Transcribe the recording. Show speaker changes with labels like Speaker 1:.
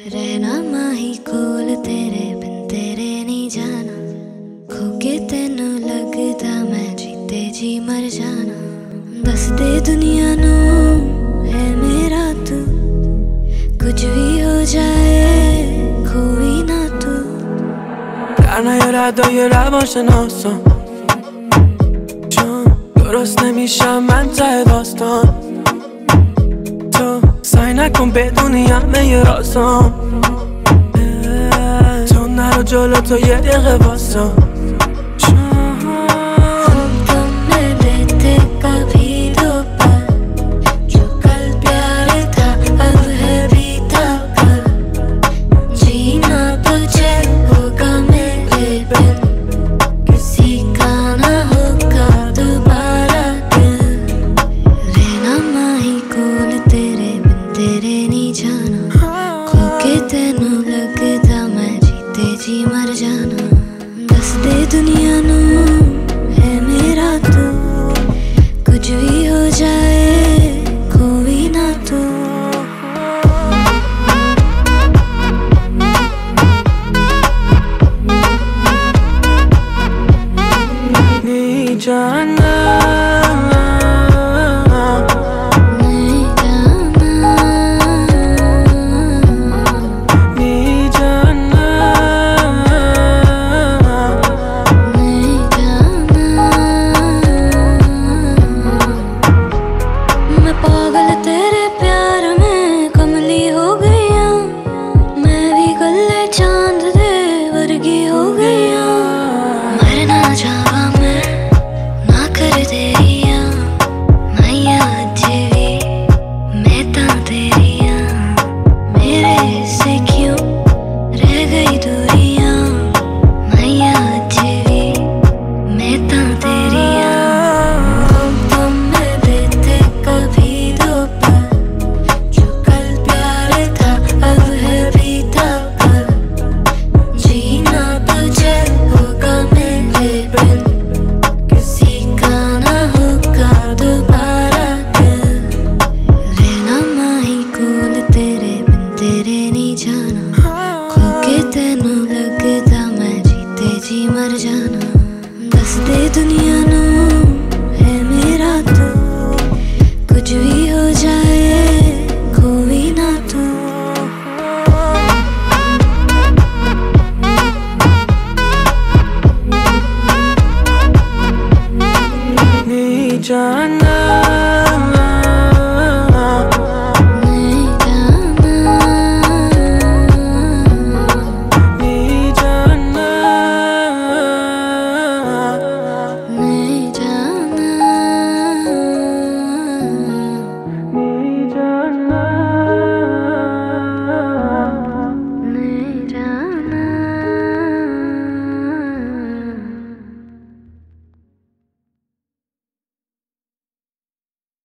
Speaker 1: रहना माही कोल तेरे बिन तेरे नहीं जाना, खो के तेनू लगदा मैं जीते जी मर जाना। दस दे दुनिया नू है मेरा तू, कुछ भी हो जाए खोई ना तू।
Speaker 2: در نیارد یه روان شناسان چون درست نمیشم من ته داستان. تو سعی نکن بدونی همه رازام، تو نرو جلو تو یه دقیقه واسم.
Speaker 1: तेरे नहीं जाना, खो के तेनू लगदा मैं जीते जी मर जाना। दस दे दुनिया नू